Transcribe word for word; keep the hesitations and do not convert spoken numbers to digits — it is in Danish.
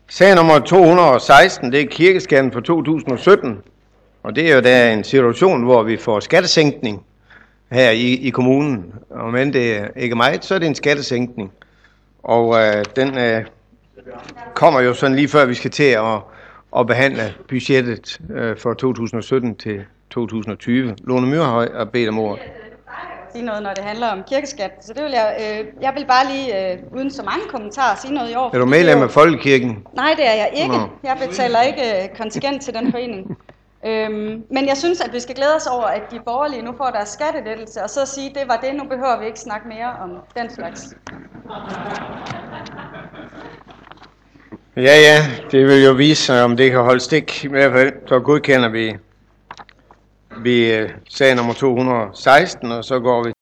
Sag nummer to hundrede og seksten, det er kirkeskatten for to tusind og sytten. Og det er jo der en situation, hvor vi får skattesænkning her i, i kommunen. Og men det er ikke meget, så er det en skattesænkning. Og øh, den øh, kommer jo sådan lige før vi skal til at, at behandle budgettet øh, for to tusind og sytten til to tusind og tyve. Lone Myrhøj har bedt om ordet. Sige noget, når det handler om kirkeskat. Så det vil jeg, øh, jeg vil bare lige, øh, uden så mange kommentarer, sige noget i år. Er du medlem af Folkekirken? Nej, det er jeg ikke. Nå. Jeg betaler ikke øh, kontingent til den forening. Øhm, men jeg synes, at vi skal glæde os over, at de borgerlige nu får deres skattelettelse, og så sige, det var det, nu behøver vi ikke snakke mere om den slags. Ja, ja, det vil jo vise sig, om det kan holde stik. I hvert fald, så godkender vi, vi sag nummer to hundrede og seksten, og så går vi